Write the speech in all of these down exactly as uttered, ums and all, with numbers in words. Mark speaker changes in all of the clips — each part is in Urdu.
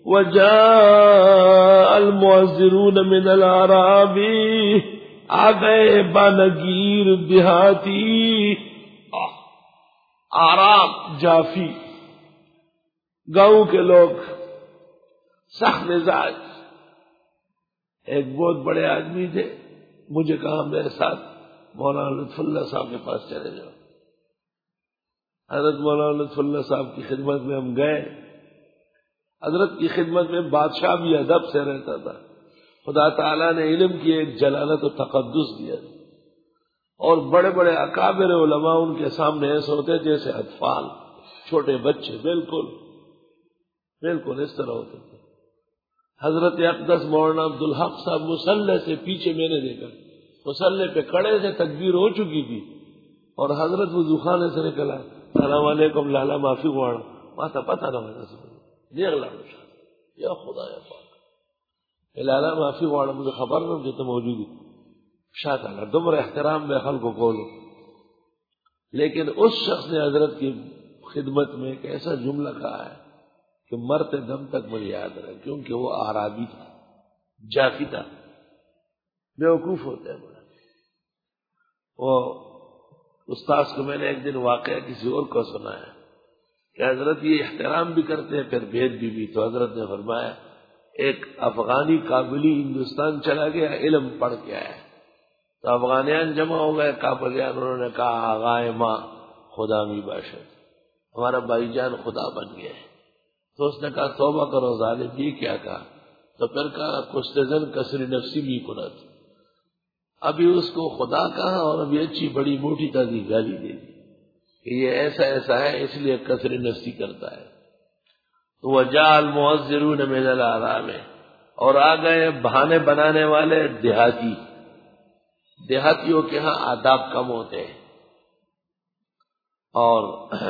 Speaker 1: وجاء المعذرون من الاعراب، آ گئے بانگیر دیہاتی، آراب جافی گاؤں کے لوگ، سخت مزاج۔ ایک بہت بڑے آدمی تھے، مجھے کہا میرے ساتھ مولانا لطف اللہ صاحب کے پاس چلے جاؤ۔ حضرت مولانا لطف اللہ صاحب کی خدمت میں ہم گئے۔ حضرت کی خدمت میں بادشاہ بھی ادب سے رہتا تھا، خدا تعالیٰ نے علم کی ایک جلالت و تقدس دیا، اور بڑے بڑے اکابر علماء ان کے سامنے ایسے ہوتے جیسے اطفال، چھوٹے بچے، بالکل بالکل اس طرح ہوتے تھے۔ حضرت اقدس مولانا عبدالحق صاحب مصلی سے پیچھے میں نے دیکھا، مصلی پہ کھڑے سے تکبیر ہو چکی تھی، اور حضرت وضو خانے سے نکلا، السلام علیکم لالا معافی واڑا ماتا پتہ نہ ہوتا سے دیکھ لاڑو یا خدا یا پاک لالا معافی واڑا مجھے خبر نہ مجھے تو موجود شاہ تعالیٰ دمر احترام میں خلق کو کھولو۔ لیکن اس شخص نے حضرت کی خدمت میں ایک ایسا جملہ کہا ہے کہ مرتے دم تک مجھے یاد رہا، کیونکہ وہ آرابی تھا، جافی تھا، بیوقوف ہوتے ہیں بڑا۔ وہ استاذ کو میں نے ایک دن واقعہ کسی اور کو سنایا کہ حضرت یہ احترام بھی کرتے ہیں پھر بھید بھی بھی، تو حضرت نے فرمایا ایک افغانی کابلی ہندوستان چلا گیا، علم پڑھ کے آیا، تو افغانیان جمع ہو گئے، کابلیان، انہوں نے کہا آغائے ماں خدا می باشد، ہمارا بھائی جان خدا بن گیا ہے۔ تو اس نے کہا توبہ کرو ظالم، یہ کیا کہا؟ تو پھر کہا کشتزن کسری نفسی بھی کنت، ابھی اس کو خدا کہا اور ابھی اچھی بڑی موٹی تازی گالی دے دی کہ یہ ایسا ایسا ہے، اس لیے کسری نفسی کرتا ہے۔ تو وجاء المعذرون من الاعراب، اور آ گئے بہانے بنانے والے دیہاتی۔ دیہاتیوں کے ہاں آداب کم ہوتے ہیں، اور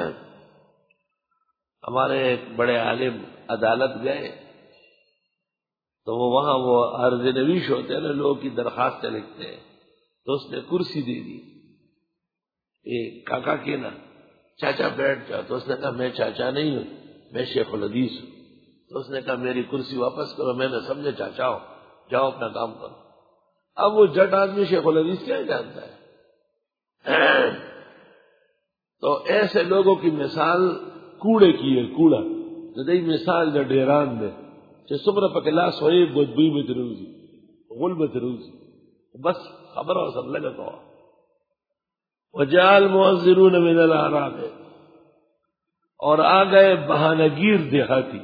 Speaker 1: ہمارے ایک بڑے عالم عدالت گئے تو وہ وہاں وہ عرض نویش ہوتے ہیں نا، لوگوں کی درخواستیں لکھتے ہیں، تو اس نے کرسی دے دی، اے کاکا کے نا چاچا بیٹھ جاؤ، تو اس نے کہا میں چاچا نہیں ہوں، میں شیخ الحدیث ہوں۔ تو اس نے کہا میری کرسی واپس کرو، میں نے سمجھے چاچا ہو، جاؤ اپنا کام کرو۔ اب وہ جٹ آدمی شیخ الحدیث کیا جانتا ہے؟ تو ایسے لوگوں کی مثال کوڑے کی ہے، کوڑا دئی مثال دا ڈیران دے کہ سمرا پکلاس ہوئی بدبوئی میں تروزی غل میں تروزی، بس خبر ہو سب لگا تو وجاء المعذرون من الاعراب، اور آ گئے بہانگیر دیہاتی،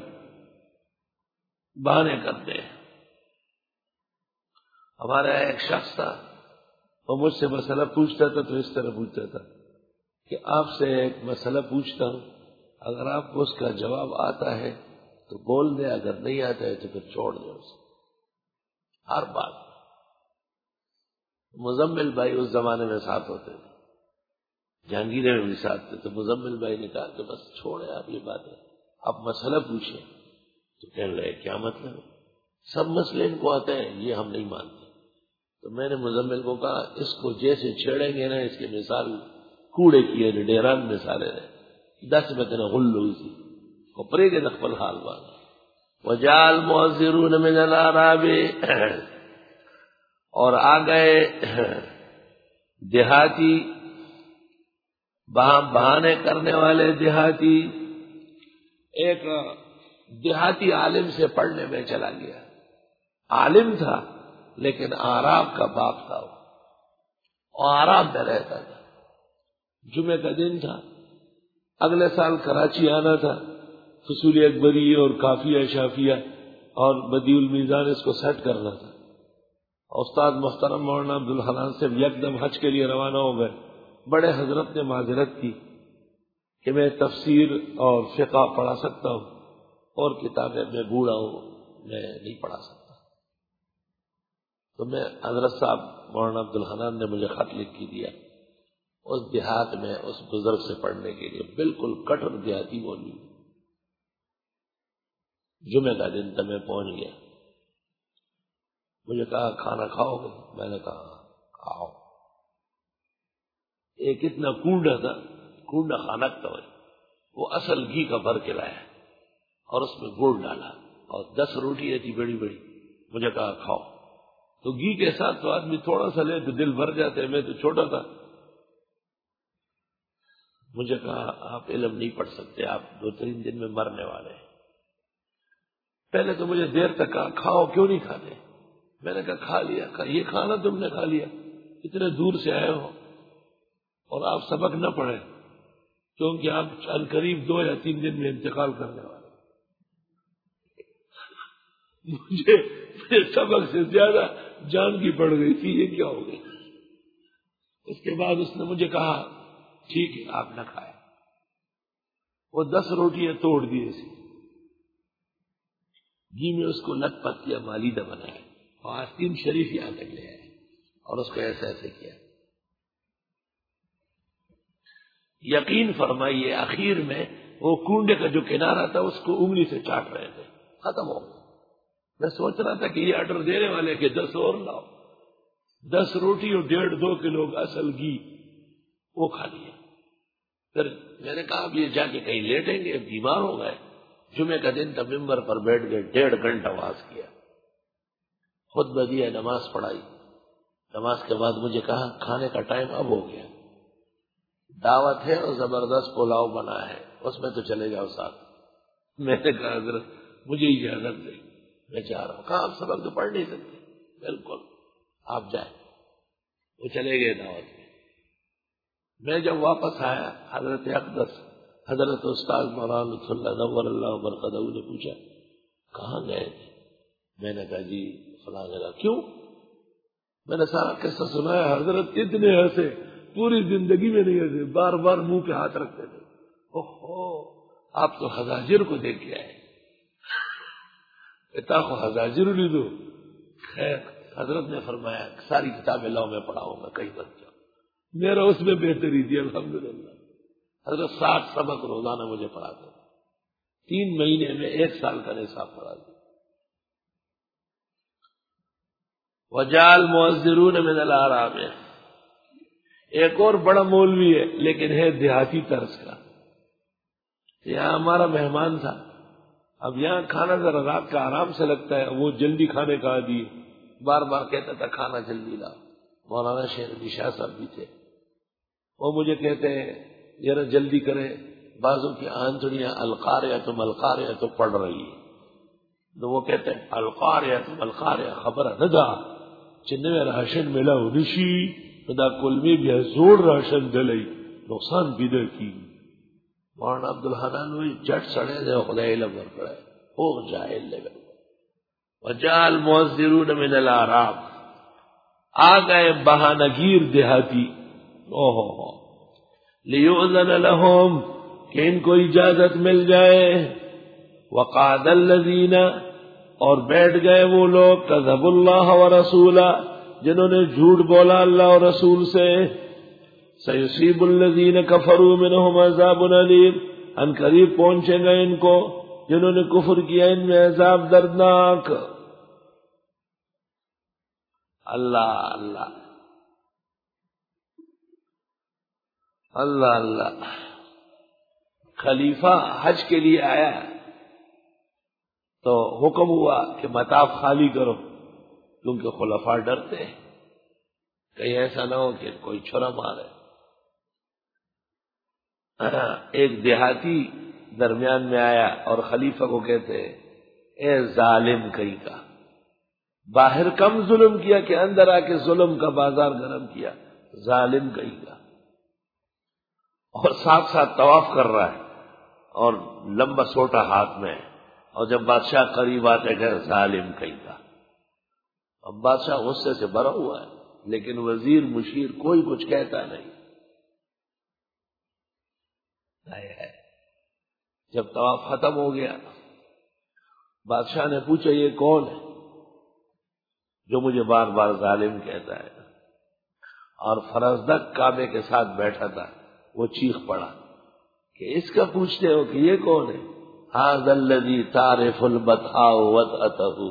Speaker 1: بہانے کرتے ہیں۔ ہمارا ایک شخص تھا، وہ مجھ سے مسئلہ پوچھتا تھا تو اس طرح پوچھتا تھا کہ آپ سے ایک مسئلہ پوچھتا ہوں، اگر آپ کو اس کا جواب آتا ہے تو بول دیں، اگر نہیں آتا ہے تو پھر چھوڑ دیں اسے۔ ہر بات مزمل بھائی اس زمانے میں ساتھ ہوتے تھے، جہانگیر میں بھی ساتھ تھے، تو مزمل بھائی نے کہا کہ بس چھوڑے آپ یہ باتیں، آپ مسئلہ پوچھیں۔ تو کہنے لگے کیا مطلب ہے؟ سب مسئلے ان کو آتے ہیں، یہ ہم نہیں مانتے۔ تو میں نے مزمل کو کہا اس کو جیسے چھیڑیں گے نا، اس کی مثال کوڑے کی ہے، ڈیران مثالیں رہے دس میں تینا غلو اسی کپرے کے نقبل حال بات۔ وجاء المعذرون من الاعراب، اور آ گئے دیہاتی، بہانے کرنے والے دیہاتی۔ ایک دیہاتی عالم سے پڑھنے میں چلا گیا، عالم تھا لیکن آراب کا باپ تھا، وہ آراب میں رہتا تھا۔ جمعے کا دن تھا، اگلے سال کراچی آنا تھا، فصول اکبری اور کافیہ شافیہ اور بدیع المیزان اس کو سیٹ کرنا تھا۔ استاد محترم مولانا عبدالحنان سے یکدم حج کے لیے روانہ ہو گئے۔ بڑے حضرت نے معذرت کی کہ میں تفسیر اور فقہ پڑھا سکتا ہوں اور کتابیں میں بوڑھا ہوں، میں نہیں پڑھا سکتا۔ تو میں حضرت صاحب مولانا عبدالحنان نے مجھے خط لکھ کے دیا اس دیہات میں اس بزرگ سے پڑھنے کے لیے، بالکل کٹر دیہاتی بولی۔ جمعے کا دن تھا، میں پہنچ گیا۔ مجھے کہا کھانا کھاؤ گے؟ میں نے کہا کھاؤ۔ ایک اتنا کونڈا تھا، کونڈا خانک تھا، وہ اصل گھی کا بھر کے لایا اور اس میں گڑ ڈالا، اور دس روٹیاں تھی بڑی بڑی. مجھے کہا کھاؤ. تو گھی کے ساتھ تو آدمی تھوڑا سا لے تو دل بھر جاتا ہے، میں تو چھوٹا تھا. مجھے کہا آپ علم نہیں پڑھ سکتے، آپ دو تین دن میں مرنے والے ہیں. پہلے تو مجھے دیر تک کہا کھاؤ، کیوں نہیں کھاتے؟ میں نے کہا کھا لیا. کہا یہ کھانا تم نے کھا لیا؟ اتنے دور سے آئے ہو اور آپ سبق نہ پڑھیں کیونکہ آپ عنقریب دو یا تین دن میں انتقال کرنے والے. مجھے سبق سے زیادہ جان کی پڑ گئی تھی، یہ کیا ہو گئی. اس کے بعد اس نے مجھے کہا ٹھیک ہے آپ نہ کھائیں. وہ دس روٹیاں توڑ دی اسی گھی میں، اس کو لت پت کیا، مالیدہ بنایا اور آستین شریف یہاں تک لے آئے اور اس کو ایسے ایسے کیا. یقین فرمائیے آخر میں وہ کنڈے کا جو کنارہ تھا اس کو انگلی سے چاٹ رہے تھے، ختم ہو گیا. میں سوچ رہا تھا کہ یہ آرڈر دینے والے کہ دس اور لاؤ. دس روٹی اور ڈیڑھ دو کلو اصل گھی وہ کھا لیا. پھر میں نے کہا اب یہ جا کے کہیں لیٹیں گے، بیمار ہو گئے. جمعے کا دن تھا، ممبر پر بیٹھ گئے، ڈیڑھ گھنٹہ واز کیا، خطبہ دیا، نماز پڑھائی. نماز کے بعد مجھے کہا کھانے کا ٹائم اب ہو گیا، دعوت ہے اور زبردست پلاؤ بنا ہے، اس میں تو چلے جاؤ ساتھ. میں نے کہا حضرت مجھے اجازت دے، میں چاہ رہا ہوں. کہا آپ سبق تو پڑھ نہیں سکتے. بالکل آپ جائیں. وہ چلے گئے دعوت میں. میں جب واپس آیا حضرت اقدس حضرت استاد مولانا لطف اللہ نور اللہ برکتہ نے پوچھا کہاں گئے تھے؟ میں نے کہا جی فلاں جگہ. کیوں؟ میں نے سارا قصہ سنایا. حضرت اتنے ہنسے، پوری زندگی میں نہیں ہنسے، بار بار منہ پہ ہاتھ رکھتے تھے. اوہو آپ تو حضاجر کو دیکھ کے آئے. پتا کو حضاجر لی دو. خیر حضرت نے فرمایا ساری کتابیں لاؤ میں پڑھاؤں گا، کہیں مت جاؤ. میرا اس میں بہتری تھی الحمدللہ. حضرت سات سبق روزانہ مجھے پڑھاتے تھے. تین مہینے میں ایک سال کا نصاب پڑھا دیا. وجال معذرون من الاعراب. ایک اور بڑا مولوی ہے لیکن ہے دیہاتی طرز کا. یہاں ہمارا مہمان تھا. اب یہاں کھانا ذرا رات کا آرام سے لگتا ہے، وہ جلدی کھانے کا عادی ہے، بار بار کہتا تھا کھانا جلدی لاؤ. مولانا شیر علی شاہ صاحب بھی تھے، وہ مجھے کہتے ہیں ذرا جلدی کرے، بازو کی آنتڑیاں القاریہ تم القاریہ تو پڑھ رہی ہے. تو وہ کہتے ہیں القاریہ تم القاریہ خبر ندا چنوے راشن ملا رشی ندا کلمی بھی زور راشن دلئی نقصان پیدا کی. مولانا عبد الحنان ہوئی جٹ سڑے دے خدا علم ور پڑے ہو جاہل لے گئے. وجال معذرون من الاعراب. آ گئے بہانگیر دیہاتی. او ہو ہو لیؤذن لهم کہ ان کو اجازت مل جائے. وقعد الذین اور بیٹھ گئے وہ لوگ کذبوا اللہ ورسولہ جنہوں نے جھوٹ بولا اللہ اور رسول سے. سیصیب الذین کفروا منہم عذاب علیم. ان قریب پہنچے گا ان کو جنہوں نے کفر کیا، ان میں عذاب دردناک. اللہ اللہ اللہ اللہ. خلیفہ حج کے لیے آیا تو حکم ہوا کہ مطاف خالی کرو کیونکہ خلفاء ڈرتے ہیں کہیں ایسا نہ ہو کہ کوئی چھرا مارے. ایک دیہاتی درمیان میں آیا اور خلیفہ کو کہتے اے ظالم کہیں کا، باہر کم ظلم کیا کہ اندر آ کے ظلم کا بازار گرم کیا. ظالم کہیں کا. اور ساتھ ساتھ طواف کر رہا ہے اور لمبا سوٹا ہاتھ میں ہے. اور جب بادشاہ قریب آتے کہ ظالم کہیں کا. اب بادشاہ غصے سے بھرا ہوا ہے لیکن وزیر مشیر کوئی کچھ کہتا نہیں. جب طواف ختم ہو گیا بادشاہ نے پوچھا یہ کون ہے جو مجھے بار بار ظالم کہتا ہے؟ اور فرزدق کعبے کے ساتھ بیٹھا تھا، وہ چیخ پڑا کہ اس کا پوچھتے ہو کہ یہ کون ہے؟ ھذا الذی تعرف البطحاء وطأتہ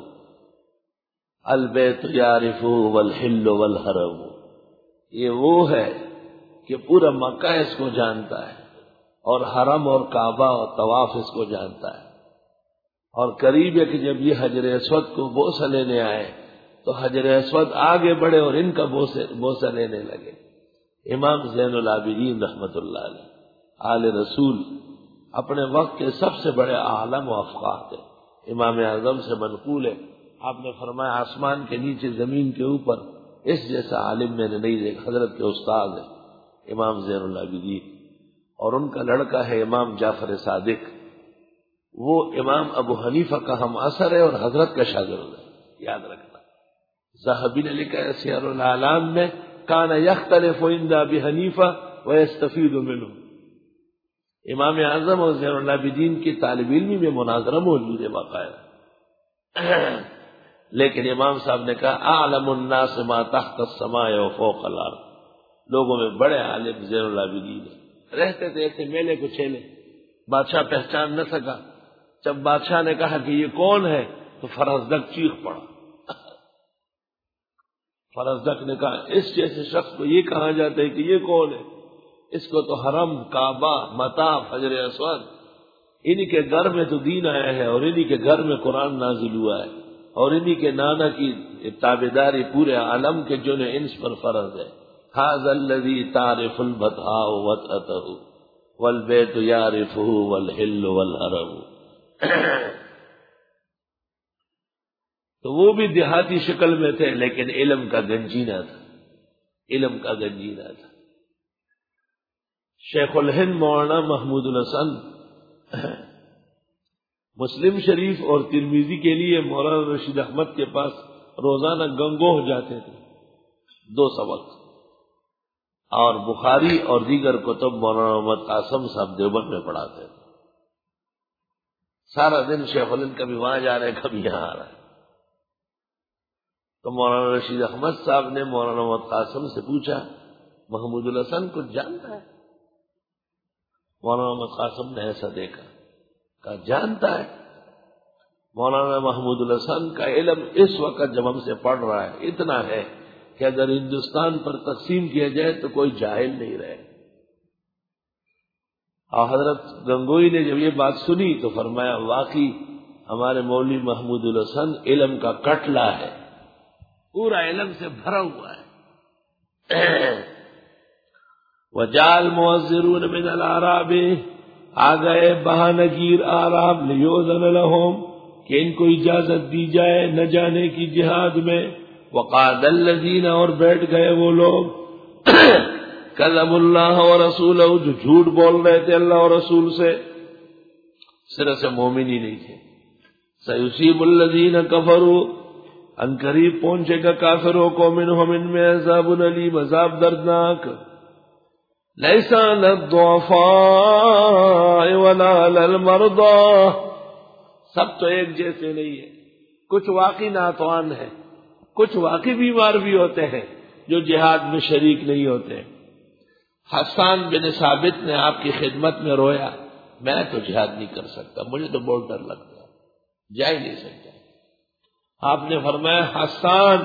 Speaker 1: البیت یعرفہ والحل والحرم. یہ وہ ہے کہ پورا مکہ اس کو جانتا ہے اور حرم اور کعبہ اور طواف اس کو جانتا ہے. اور قریب ہے کہ جب یہ حجر اسود کو بوسہ لینے آئے تو حجر اسود آگے بڑھے اور ان کا بوسہ لینے لگے۔ امام زین العابدین رحمت اللہ علیہ آل رسول اپنے وقت کے سب سے بڑے عالم و افقاہ تھے۔ امام اعظم سے منقول ہے، آپ نے فرمایا آسمان کے نیچے زمین کے اوپر اس جیسا عالم میں نے نہیں دیکھا۔ حضرت کے استاد ہے امام زین العابدین، اور ان کا لڑکا ہے امام جعفر صادق، وہ امام ابو حنیفہ کا ہم اثر ہے اور حضرت کا شاگرد ہے، یاد رکھنا۔ ذہبی نے لکھا ہے سیر الاعلام میں، کان یختلف عند ابی حنیفہ ویستفید منہ۔ امام اعظم اور زین العابدین کی طالب علمی میں مناظرہ موجود ہے باقاعدہ، لیکن امام صاحب نے کہا اعلم الناس ما تحت السماء و فوق الارض، لوگوں میں بڑے عالم زین العابدین ہیں۔ رہتے تھے ایسے میلے کو چھیلے، بادشاہ پہچان نہ سکا۔ جب بادشاہ نے کہا کہ یہ کون ہے تو فرزدق چیخ پڑا۔ فرزدق نے کہا اس جیسے شخص کو یہ کہا جاتا ہے کہ یہ کون ہے؟ اس کو تو حرم، کعبہ، مطاف، حجر اسود، انہی کے گھر میں تو دین آیا ہے اور انہی کے گھر میں قرآن نازل ہوا ہے، اور انہی کے نانا کی تابعداری پورے عالم کے جن انس پر فرض ہے۔ ھذا الذی تعرف البطحاء وطأتہ والبیت یعرفہ والحل والحرم۔ تو وہ بھی دیہاتی شکل میں تھے لیکن علم کا گنجینہ تھا، علم کا گنجینہ تھا۔ شیخ الہند مولانا محمود الحسن مسلم شریف اور ترمذی کے لیے مولانا رشید احمد کے پاس روزانہ گنگوہ جاتے تھے دو سبق، اور بخاری اور دیگر کتب مولانا محمد قاسم صاحب دیوبند میں پڑھاتے تھے۔ سارا دن شیخ الہند کبھی وہاں جا رہے کبھی یہاں آ رہے۔ تو مولانا رشید احمد صاحب نے مولانا محمد قاسم سے پوچھا محمود الحسن کو جانتا ہے؟ مولانا محمد قاسم نے ایسا دیکھا، کہا جانتا ہے۔ مولانا محمود الحسن کا علم اس وقت جب ہم سے پڑھ رہا ہے اتنا ہے کہ اگر ہندوستان پر تقسیم کیا جائے تو کوئی جاہل نہیں رہے۔ اور حضرت گنگوئی نے جب یہ بات سنی تو فرمایا واقعی ہمارے مولوی محمود الحسن علم کا کٹلا ہے، پورا علم سے بھرا ہوا ہے۔ وجال معذرون من الاعراب، آ گئے بہانگیر اعراب، لیؤذن لہم، کہ ان کو اجازت دی جائے نہ جانے کی جہاد میں۔ وقعد الذین، اور بیٹھ گئے وہ لوگ کذبوا اللہ ورسولہ، جو جھوٹ بول رہے تھے اللہ اور رسول سے، صرف سے مومن ہی نہیں تھے۔ سیصیب الذین کفروا، ان قریب پہنچے گا کافروں کو، منہم ان میں عذاب علیم، عذاب دردناک۔ لیس علی الضعفاء ولا علی المرضى، سب تو ایک جیسے نہیں ہے، کچھ واقعی ناتوان ہیں، کچھ واقعی بیمار بھی ہوتے ہیں جو جہاد میں شریک نہیں ہوتے۔ حسان بن ثابت نے آپ کی خدمت میں رویا، میں تو جہاد نہیں کر سکتا، مجھے تو بہت ڈر لگتا ہے، جا ہی نہیں سکتا۔ آپ نے فرمایا حسان،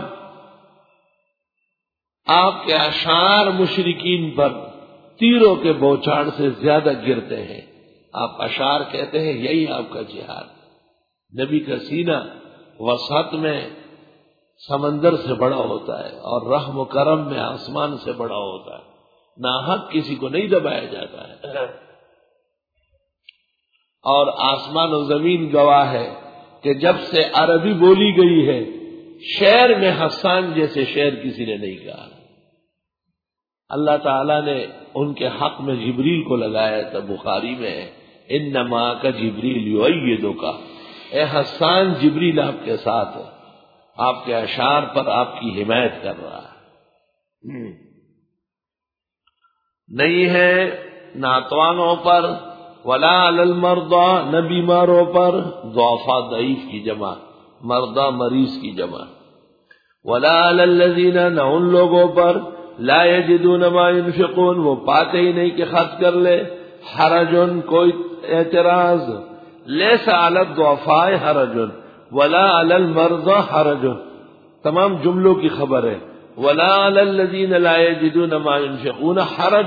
Speaker 1: آپ کے اشعار مشرکین پر تیروں کے بوچھاڑ سے زیادہ گرتے ہیں۔ آپ اشعار کہتے ہیں یہی آپ کا جہاد۔ نبی کا سینہ وسعت میں سمندر سے بڑا ہوتا ہے اور رحم و کرم میں آسمان سے بڑا ہوتا ہے، ناحق کسی کو نہیں دبایا جاتا ہے۔ اور آسمان و زمین گواہ ہے کہ جب سے عربی بولی گئی ہے شعر میں حسان جیسے شعر کسی نے نہیں کہا۔ اللہ تعالیٰ نے ان کے حق میں جبریل کو لگایا تھا، بخاری میں انما کا جبریل یؤیدک، اے حسان جبریل آپ کے ساتھ ہے، آپ کے اشعار پر آپ کی حمایت کر رہا ہے۔ نہیں ہے ناتوانوں پر، ولا علی المرضى، نہ بیماروں پر، ضعفاء ضعیف کی جمع، مرضى مریض کی جمع، ولا علی الذین، نہ ان لوگوں پر، لا یجدون ما ينفقون، وہ پاتے ہی نہیں کہ خرچ کر لے، حرج، کوئی اعتراض، لیس علی الضعفاء حرج ولا علی المرضى حرج، تمام جملوں کی خبر ہے، ولا علی الذین لا یجدون ما ينفقون حرج،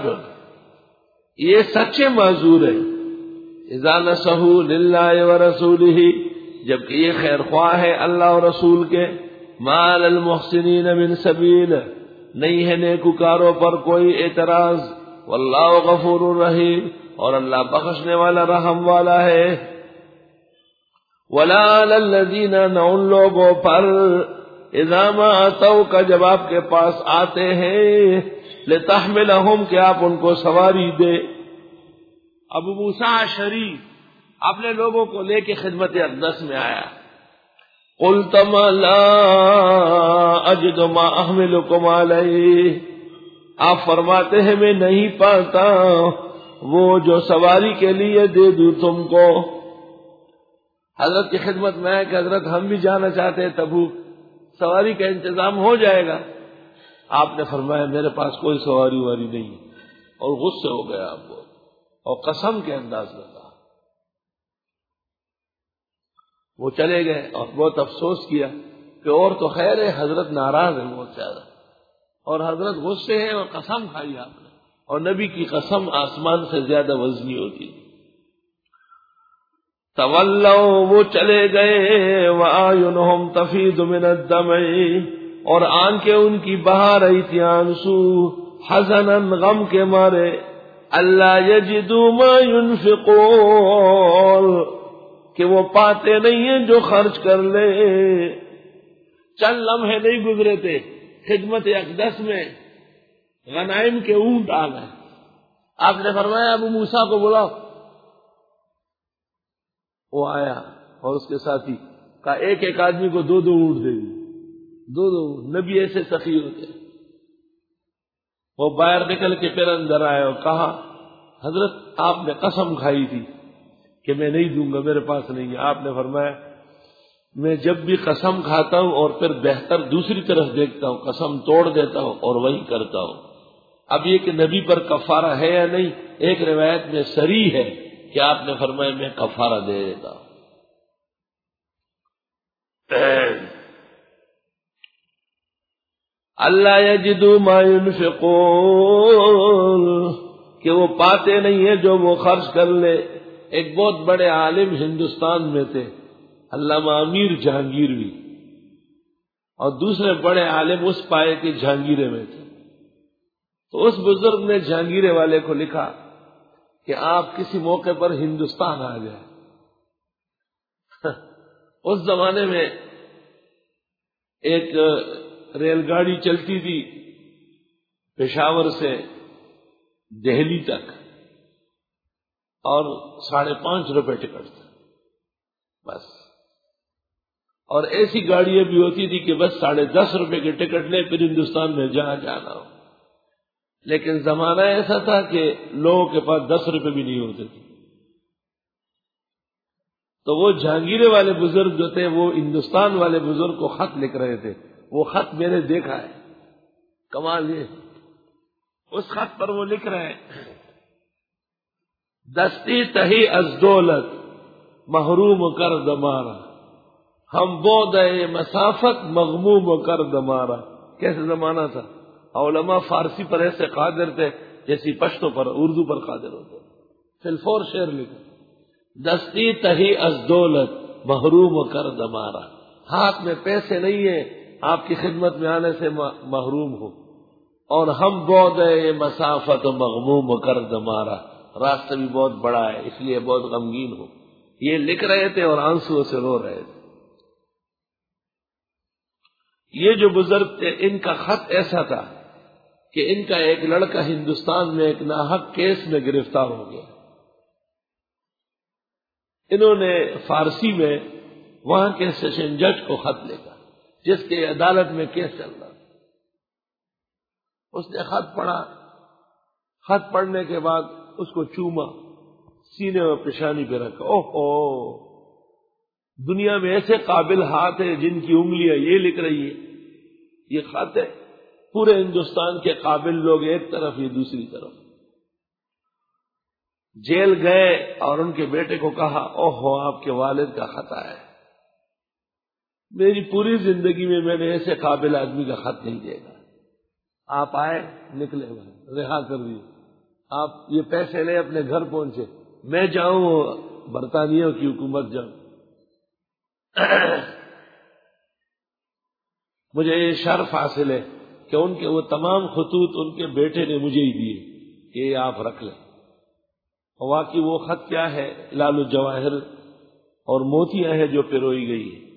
Speaker 1: یہ سچے معذور ہے۔ اذا نصحوا للہ ورسولہ، جبکہ یہ خیر خواہ ہے اللہ اور رسول کے. ما علی المحسنین من سبیل، نہیں ہے نیکوکاروں پر کوئی اعتراض. واللہ غفور الرحیم، اور اللہ بخشنے والا رحم والا ہے. ولا علی الذین، نہ ان لوگوں پر اذا ما اتوک، جب آپ کے پاس آتے ہیں، لتحملہم، کہ آپ ان کو سواری دے. ابو موسیٰ اشعری اپنے لوگوں کو لے کے خدمت اقدس میں آیا. قلت ما لا اجد ما احملکم علیہ، آپ فرماتے ہیں میں نہیں پاتا وہ جو سواری کے لیے دے دوں تم کو. حضرت کی خدمت میں ہے کہ حضرت ہم بھی جانا چاہتے ہیں تبوک، سواری کا انتظام ہو جائے گا؟ آپ نے فرمایا میرے پاس کوئی سواری واری نہیں، اور غصے ہو گیا آپ کو، اور قسم کے انداز میں کہا. وہ چلے گئے اور بہت افسوس کیا کہ اور تو خیر ہے، حضرت ناراض ہیں بہت زیادہ، اور حضرت غصے ہیں اور قسم کھائی آپ نے، اور نبی کی قسم آسمان سے زیادہ وزنی ہوتی تھی. تولوا، وہ چلے گئے، وَأَعْيُنُهُمْ تَفِيضُ مِنَ الدَّمْعِ، اور آنکھیں ان کی بہا رہی تھی آنسو، حزناً، غم کے مارے، اللہ یجدوا ما ينفقون، کہ وہ پاتے نہیں ہیں جو خرچ کر لے. چند لمحے نہیں گزرے تھے خدمت اقدس میں غنائم کے اونٹ آ گئے. آپ نے فرمایا ابو موسیٰ کو بلاؤ. وہ آیا اور اس کے ساتھی کہا ایک ایک آدمی کو دو دو اونٹ دے دی. دو دو اونٹ. نبی ایسے سخی ہوتے. وہ باہر نکل کے پھر اندر آئے اور کہا حضرت آپ نے قسم کھائی تھی کہ میں نہیں دوں گا، میرے پاس نہیں ہے. آپ نے فرمایا میں جب بھی قسم کھاتا ہوں اور پھر بہتر دوسری طرف دیکھتا ہوں، قسم توڑ دیتا ہوں اور وہی کرتا ہوں. اب یہ کہ نبی پر کفارہ ہے یا نہیں، ایک روایت میں صریح ہے کہ آپ نے فرمایا میں کفارہ دے دیتا ہوں. اللہ یجدوا ما ينفقون، کہ وہ پاتے نہیں ہیں جو وہ خرچ کر لے. ایک بہت بڑے عالم ہندوستان میں تھے، علامہ امیر جہانگیروی، اور دوسرے بڑے عالم اس پائے کے جہانگیرے میں تھے. تو اس بزرگ نے جہانگیرے والے کو لکھا کہ آپ کسی موقع پر ہندوستان آ گئے. اس زمانے میں ایک ریل گاڑی چلتی تھی پشاور سے دہلی تک، اور ساڑھے پانچ روپے ٹکٹ تھا بس. اور ایسی گاڑیاں بھی ہوتی تھی کہ بس ساڑھے دس روپے کے ٹکٹ لے پھر ہندوستان میں جہاں جانا ہو. لیکن زمانہ ایسا تھا کہ لوگوں کے پاس دس روپے بھی نہیں ہوتے تھے. تو وہ جہانگیرے والے بزرگ جو تھے وہ ہندوستان والے بزرگ کو خط لکھ رہے تھے. وہ خط میں نے دیکھا ہے، کمال یہ، اس خط پر وہ لکھ رہے ہیں دستی تہی از دولت محروم کر دمارا، ہم بودے مسافت مغموم کر دمارا. کیسے زمانہ تھا، علماء فارسی پر ایسے قادر تھے جیسی پشتو پر اردو پر قادر ہوتے. فلفور شعر لکھا دستی تہی از دولت محروم کر دمارا، ہاتھ میں پیسے نہیں ہیں آپ کی خدمت میں آنے سے محروم ہو، اور ہم بودے مسافت مغموم کر دمارا، راستہ بھی بہت بڑا ہے اس لیے بہت غمگین ہو. یہ لکھ رہے تھے اور آنسو سے رو رہے تھے. یہ جو بزرگ تھے ان کا خط ایسا تھا کہ ان کا ایک لڑکا ہندوستان میں ایک ناحق کیس میں گرفتار ہو گیا. انہوں نے فارسی میں وہاں کے سیشن جج کو خط لکھا جس کے عدالت میں کیس چل رہا. اس نے خط پڑھا. خط پڑھنے کے بعد اس کو چوما، سینے اور پیشانی پہ رکھا. اوہ او، دنیا میں ایسے قابل ہاتھ ہیں جن کی انگلیاں یہ لکھ رہی ہے. یہ خط ہے پورے ہندوستان کے قابل لوگ ایک طرف، یہ دوسری طرف. جیل گئے اور ان کے بیٹے کو کہا اوہو آپ کے والد کا خط آیا ہے. میری پوری زندگی میں میں نے ایسے قابل آدمی کا خط نہیں دیکھا. آپ آئے، نکلے ہوئے، رہا کر دیے. آپ یہ پیسے لے اپنے گھر پہنچے، میں جاؤں برطانیہ کی حکومت جاؤں. مجھے یہ شرف حاصل ہے کہ ان کے وہ تمام خطوط ان کے بیٹے نے مجھے ہی دیے کہ یہ آپ رکھ لیں. اور واقعی وہ خط کیا ہے؟ لال الجواہر اور موتیاں ہیں جو پروئی گئی ہے.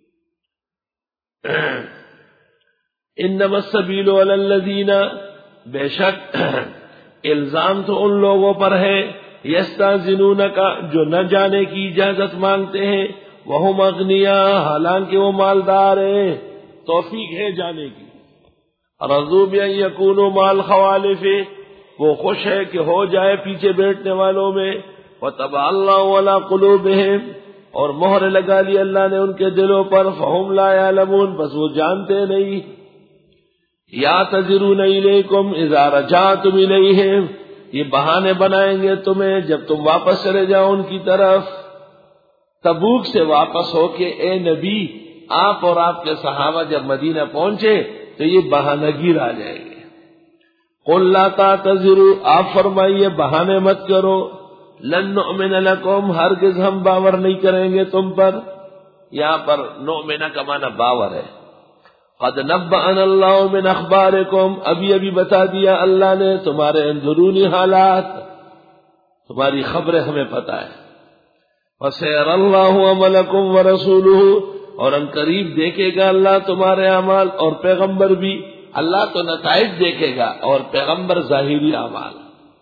Speaker 1: انما السبیل علی الذین، بے شک الزام تو ان لوگوں پر ہے، یستاذنونک، جو نہ جانے کی اجازت مانگتے ہیں، وہم اغنیاء، حالانکہ وہ مالدار ہیں، توفیق ہے جانے کی. رضوا بان یکونوا مع الخوالف، وہ خوش ہے کہ ہو جائے پیچھے بیٹھنے والوں میں. وطبع اللہ علی قلوبہم، اور مہر لگا لی اللہ نے ان کے دلوں پر. فہم لا یعلمون، بس وہ جانتے نہیں. یعتذرون الیکم اذا رجعتم الیہم، یہ بہانے بنائیں گے تمہیں جب تم واپس چلے جاؤ ان کی طرف. تبوک سے واپس ہو کے اے نبی، آپ اور آپ کے صحابہ جب مدینہ پہنچے تو یہ بہانہ گیر آ جائیں گے. قل لا تعتذروا، آپ فرمائیے بہانے مت کرو. لن نؤمن لکم، ہرگز ہم باور نہیں کریں گے تم پر. یہاں پر نؤمن کا معنی باور ہے. قد نبأنا اللہ من اخبارکم، ابھی ابھی بتا دیا اللہ نے تمہارے اندرونی حالات، تمہاری خبریں ہمیں پتا ہے. وسيرى الله عملكم ورسوله، اور ان قریب دیکھے گا اللہ تمہارے اعمال اور پیغمبر بھی. اللہ تو نتائج دیکھے گا اور پیغمبر ظاہری اعمال.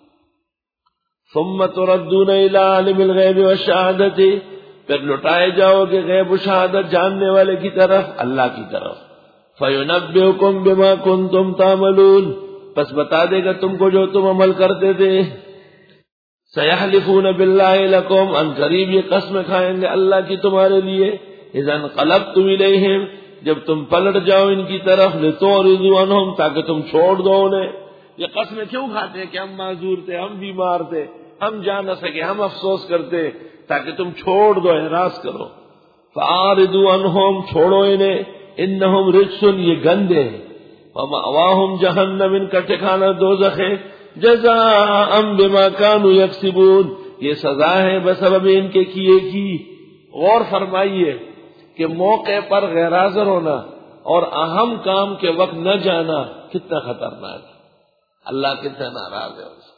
Speaker 1: ثم تردون الى عالم الغیب والشہادۃ، پھر لٹائے جاؤ گے غیب و شہادت جاننے والے کی طرف، اللہ کی طرف. فینبئکم بما کنتم تعملون، پس بتا دے گا تم کو جو تم عمل کرتے تھے. سیحلفون باللہ لکم، ان قریب یہ قسم کھائیں گے اللہ کی تمہارے لیے. اذا انقلبتم الیہم، جب تم پلٹ جاؤ ان کی طرف. لتعرضوا عنہم، تاکہ تم چھوڑ دو انہیں. یہ قسمیں کیوں کھاتے ہیں کہ ہم معذور تھے، ہم بیمار تھے، ہم جا نہ سکے، ہم افسوس کرتے، تاکہ تم چھوڑ دو، اعراض کرو. فاعرضوا عنہم، چھوڑو انہیں. انہم رجس، یہ گندے ہیں. ومأواہم جہنم، ان کا ٹھکانہ دوزخ ہے. جزاء بما كانوا یکسبون، یہ سزا ہے بسبب ان کے کیے کی. غور فرمائیے کہ موقع پر غیر حاضر ہونا اور اہم کام کے وقت نہ جانا کتنا خطرناک ہے. اللہ کتنا ناراض ہے اس سے.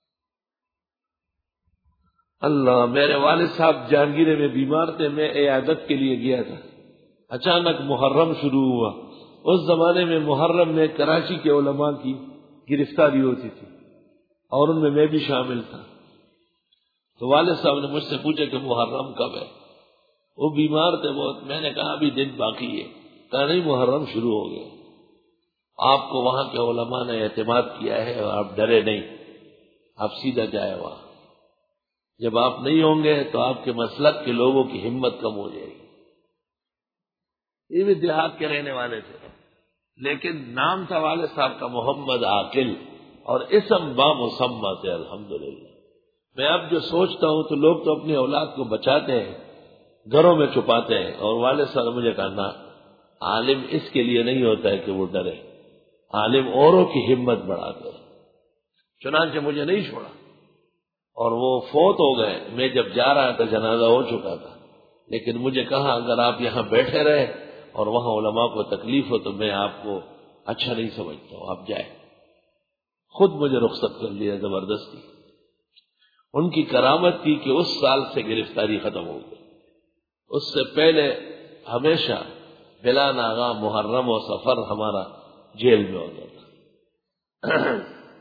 Speaker 1: اللہ، میرے والد صاحب جہانگیرے میں بیمار تھے، میں عیادت کے لیے گیا تھا. اچانک محرم شروع ہوا. اس زمانے میں محرم میں کراچی کے علماء کی گرفتاری ہوتی تھی اور ان میں میں بھی شامل تھا. تو والد صاحب نے مجھ سے پوچھا کہ محرم کب ہے. وہ بیمار تھے بہت. میں نے کہا ابھی دن باقی ہے. کہا نہیں، محرم شروع ہو گیا. آپ کو وہاں کے علماء نے اعتماد کیا ہے اور آپ ڈرے نہیں، آپ سیدھا جائے وہاں. جب آپ نہیں ہوں گے تو آپ کے مسلک کے لوگوں کی ہمت کم ہو جائے گی. یہ بھی دیہات کے رہنے والے تھے، لیکن نام تھا والد صاحب کا محمد عاقل، اور اسم با مسمى تھے. الحمدللہ. میں اب جو سوچتا ہوں تو لوگ تو اپنی اولاد کو بچاتے ہیں، گھروں میں چھپاتے ہیں، اور والد صاحب نے مجھے کہا نا، عالم اس کے لیے نہیں ہوتا ہے کہ وہ ڈرے، عالم اوروں کی ہمت بڑھاتے ہیں. چنانچہ مجھے نہیں چھوڑا اور وہ فوت ہو گئے. میں جب جا رہا تھا جنازہ ہو چکا تھا، لیکن مجھے کہا اگر آپ یہاں بیٹھے رہے اور وہاں علماء کو تکلیف ہو تو میں آپ کو اچھا نہیں سمجھتا ہوں، آپ جائیں. خود مجھے رخصت کر لیا زبردستی. ان کی کرامت تھی کہ اس سال سے گرفتاری ختم ہو گئی. اس سے پہلے ہمیشہ بلا ناغا محرم و سفر ہمارا جیل میں ہوتا تھا.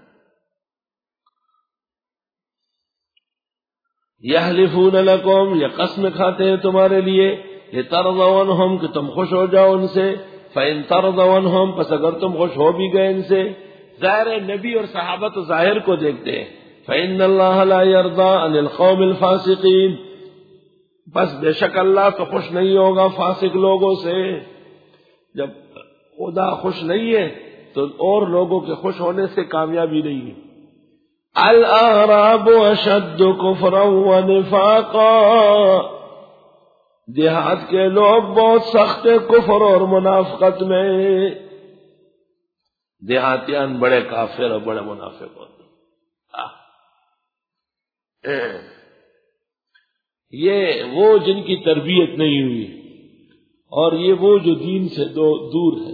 Speaker 1: یحلفون لکم، یہ قسم کھاتے ہیں تمہارے لیے. لترضوا عنہم، کہ تم خوش ہو جاؤ ان سے. فإن ترضوا عنہم، پس اگر تم خوش ہو بھی گئے ان سے. ظاہر نبی اور صحابہ تو ظاہر کو دیکھتے ہیں. فإن اللہ لا يرضى عن القوم الفاسقین، بس بے شک اللہ تو خوش نہیں ہوگا فاسق لوگوں سے. جب خدا خوش نہیں ہے تو اور لوگوں کے خوش ہونے سے کامیابی نہیں ہے. الاعراب اشد کفرا ونفاقا، دیہات کے لوگ بہت سخت کفر اور منافقت میں. دیہاتیان بڑے کافر اور بڑے منافق ہوتے. یہ وہ جن کی تربیت نہیں ہوئی، اور یہ وہ جو دین سے دو دور ہے.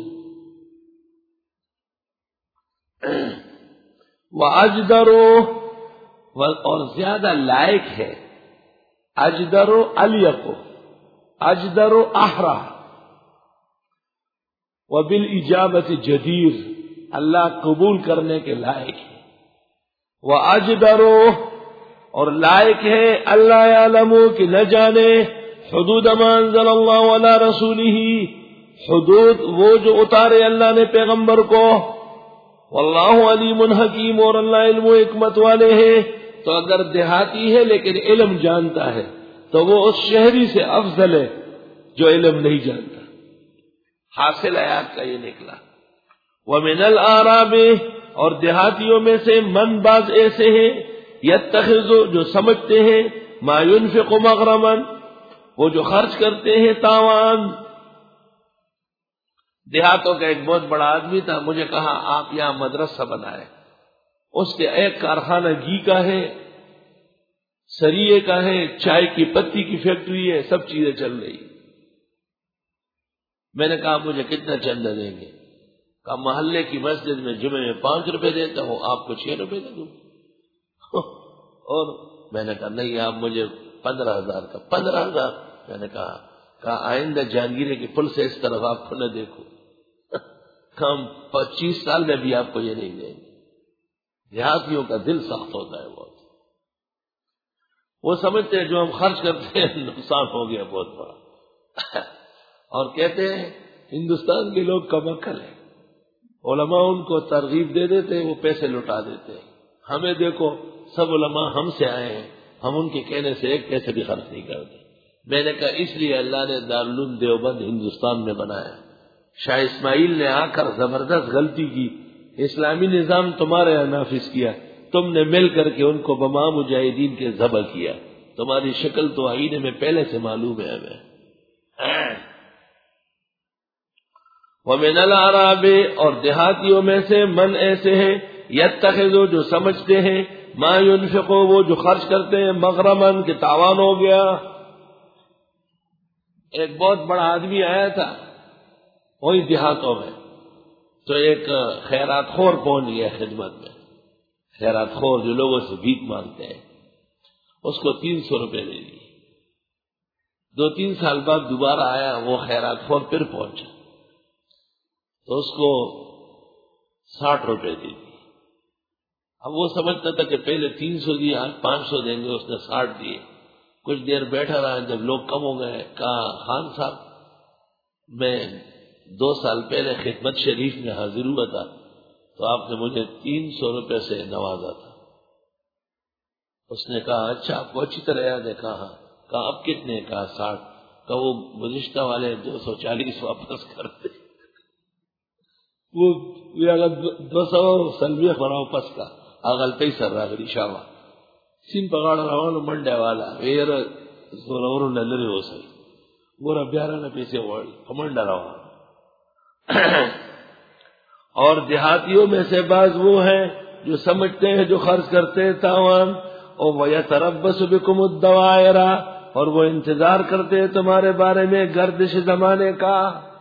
Speaker 1: وَأَجْدَرُ اور زیادہ لائق ہے. اجدر الیق اجدر احرا وبالاجابت جدیر، اللہ قبول کرنے کے لائق ہے. وَأَجْدَرُ اور لائق ہے اللہ یعلم کہ نہ جانے حدود ما انزل اللہ علی رسولہ، حدود وہ جو اتارے اللہ نے پیغمبر کو. واللہ علیم حکیم اور اللہ علم و حکمت والے ہیں. تو اگر دیہاتی ہے لیکن علم جانتا ہے تو وہ اس شہری سے افضل ہے جو علم نہیں جانتا. حاصل آیات کا یہ نکلا. ومن الاعراب اور دیہاتیوں میں سے من بعض ایسے ہیں یتخذ جو سمجھتے ہیں ما ينفق مغرما وہ جو خرچ کرتے ہیں تاوان. دیہاتوں کا ایک بہت بڑا آدمی تھا، مجھے کہا آپ یہاں مدرسہ بنائے. اس کے ایک کارخانہ گھی کا ہے، سریے کا ہے، چائے کی پتی کی فیکٹری ہے، سب چیزیں چل رہی. میں نے کہا مجھے کتنا چندہ دیں گے؟ کہا محلے کی مسجد میں جمعے میں پانچ روپے دیتا ہوں، آپ کو چھ روپے دے دوں. اور میں نے کہا نہیں، آپ مجھے پندرہ ہزار کا. پندرہ ہزار میں نے کہا کہا آئندہ جہانگیرے کی پل سے اس طرف آپ کو نہ دیکھو. ہم پچیس سال میں بھی آپ کو یہ نہیں دیں گے. دیہاتیوں کا دل سخت ہوتا ہے بہت. وہ سمجھتے ہیں جو ہم خرچ کرتے ہیں نقصان ہو گیا بہت بڑا. اور کہتے ہیں ہندوستان کے لوگ کمعقل ہیں، علماء ان کو ترغیب دے دیتے ہیں، وہ پیسے لٹا دیتے ہیں. ہمیں دیکھو سب علماء ہم سے آئے ہیں، ہم ان کے کہنے سے ایک پیسے بھی خرچ نہیں کرتے. میں نے کہا اس لیے اللہ نے دارالعلوم دیوبند ہندوستان میں بنایا. شاہ اسماعیل نے آ کر زبردست غلطی کی، اسلامی نظام تمہارے یہاں نافذ کیا، تم نے مل کر کے ان کو بما مجاہدین کے ذبح کیا. تمہاری شکل تو آئینے میں پہلے سے معلوم ہے ہمیں. وَمِنَ الْأَعْرَابِ اور دیہاتیوں میں سے من ایسے ہیں یتخذو جو سمجھتے ہیں ما ينفقو وہ جو خرچ کرتے ہیں مغرمن کہ تاوان ہو گیا. ایک بہت بڑا آدمی آیا تھا وہی دیہاتوں میں، تو ایک خیرات خور پہنچ گیا خدمت میں. خیرات خور جو لوگوں سے بھیک مانگتے ہیں، اس کو تین سو روپے دے دی. دو تین سال بعد دوبارہ آیا، وہ خیرات خور پھر پہنچا تو اس کو ساٹھ روپے دے دی. اب وہ سمجھتا تھا کہ پہلے تین سو دیا، آج پانچ سو دیں گے، اس نے ساٹھ دیے. کچھ دیر بیٹھا رہا، جب لوگ کم ہو گئے کہا خان صاحب میں دو سال پہلے خدمت شریف میں حاضر ہوا تھا تو آپ نے مجھے تین سو روپے سے نوازا تھا. اس نے کہا اچھا آپ کو اچھی طرح یاد ہے؟ کہا کہا اب کتنے؟ کہا ساٹھ. کہا وہ گزشتہ والے دو سو چالیس واپس کرتے. وہ دو سو سلوی خبر واپس کا غلطی سر راغلی شاوا سین پگاڑ روانو منڈے والا ویر زورورو نلری ہو سکے گورا بیارہ نے پیسے وڑی کمنڈا روان. اور دیہاتیوں میں سے بعض وہ ہیں جو سمجھتے ہیں جو خرچ کرتے ہیں تاوان. اور وَيَتَرَبَّصُ بِكُمُ الدَّوَائِرَ اور وہ انتظار کرتے ہیں تمہارے بارے میں گردش زمانے کا.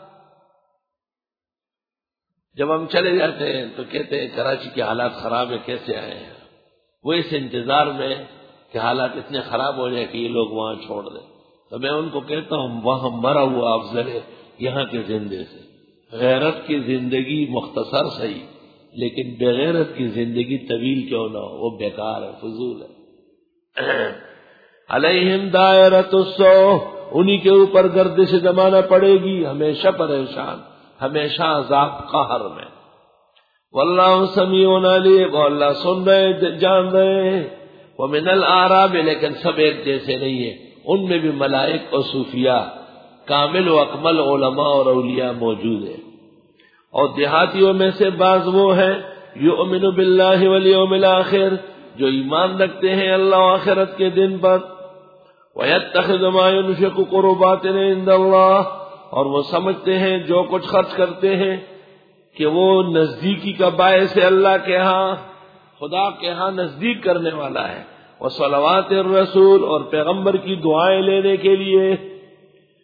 Speaker 1: جب ہم چلے جاتے ہیں تو کہتے ہیں کراچی کے حالات خراب ہے، کیسے آئے ہیں؟ وہ اس انتظار میں کہ حالات اتنے خراب ہو جائے کہ یہ لوگ وہاں چھوڑ دیں. تو میں ان کو کہتا ہوں وہاں مرا ہوا افضل ہے یہاں کے زندے سے. غیرت کی زندگی مختصر صحیح، لیکن بغیرت کی زندگی طویل کیوں نہ ہو، وہ بیکار ہے، فضول ہے. علیہم دائرۃ السوء انہی کے اوپر گردش زمانہ پڑے گی، ہمیشہ پریشان، ہمیشہ عذاب قہر میں. واللہ سمیع علیم اور اللہ سن رہے جان رہے ہیں. ومن الاعراب لیکن سب ایک جیسے نہیں ہیں، ان میں بھی ملائک اور صوفیاء، کامل و اکمل علماء اور اولیاء موجود ہیں. اور دیہاتیوں میں سے بعض وہ ہیں یؤمن باللہ والیوم الآخر جو ایمان رکھتے ہیں اللہ و آخرت کے دن پر. وَيَتَّخِذُ مَا يُنْفِقُ قُرُبَاتٍ عِندَ اللَّهِ اور وہ سمجھتے ہیں جو کچھ خرچ کرتے ہیں کہ وہ نزدیکی کا باعث ہے اللہ کے ہاں، خدا کے ہاں نزدیک کرنے والا ہے. وصلوات الرسول اور پیغمبر کی دعائیں لینے کے لیے.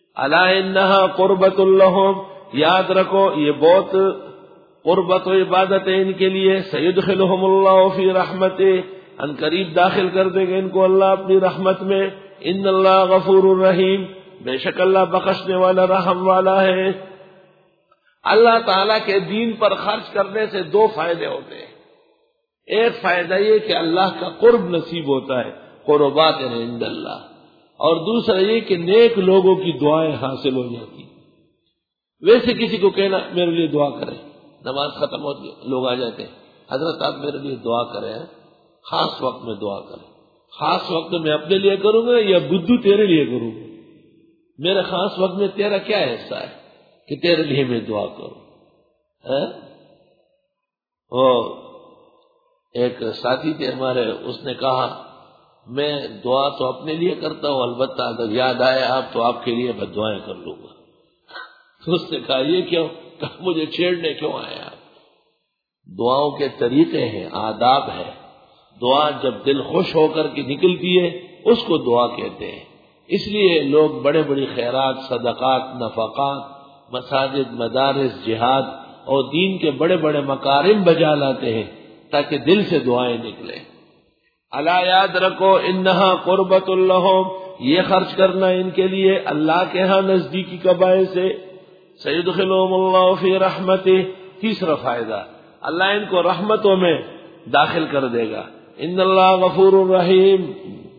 Speaker 1: الا انہا قربۃ لہم، یاد رکھو یہ بہت قربت و عبادت ہے ان کے لیے. سیدخلہم اللہ فی رحمتہ، ان قریب داخل کر دے گا ان کو اللہ اپنی رحمت میں. ان اللہ غفور الرحیم، بے شک اللہ بخشنے والا رحم والا ہے. اللہ تعالیٰ کے دین پر خرچ کرنے سے دو فائدے ہوتے ہیں. ایک فائدہ یہ کہ اللہ کا قرب نصیب ہوتا ہے، قربات عند اللہ، اور دوسرا یہ کہ نیک لوگوں کی دعائیں حاصل ہو جاتی. ویسے کسی کو کہنا میرے لیے دعا کریں، نماز ختم ہوتی ہے لوگ آ جاتے ہیں، حضرت آپ میرے لیے دعا کریں، خاص وقت میں دعا کریں. خاص وقت میں اپنے لیے کروں گا یا بدھو تیرے لیے کروں گا؟ میرے خاص وقت میں تیرا کیا حصہ ہے کہ تیرے لیے میں دعا کروں؟ اور ایک ساتھی تھے ہمارے، اس نے کہا میں دعا تو اپنے لیے کرتا ہوں، البتہ اگر یاد آئے آپ تو آپ کے لیے میں دعائیں کر لوں گا. اس نے کہا یہ کیوں؟ کہا مجھے چھیڑنے کیوں آئے آپ؟ دعاؤں کے طریقے ہیں، آداب ہے. دعا جب دل خوش ہو کر کے نکلتی ہے اس کو دعا کہتے ہیں. اس لیے لوگ بڑے بڑی خیرات، صدقات، نفقات، مساجد، مدارس، جہاد اور دین کے بڑے بڑے مکارم بجا لاتے ہیں تاکہ دل سے دعائیں نکلیں. الا یاد رکھو انہا قربۃ لہم، یہ خرچ کرنا ان کے لیے اللہ کے ہاں نزدیکی کا باعث ہے. سیدخلہم اللہ فی رحمتہ، تیسرا فائدہ اللہ ان کو رحمتوں میں داخل کر دے گا. ان اللہ غفور الرحیم.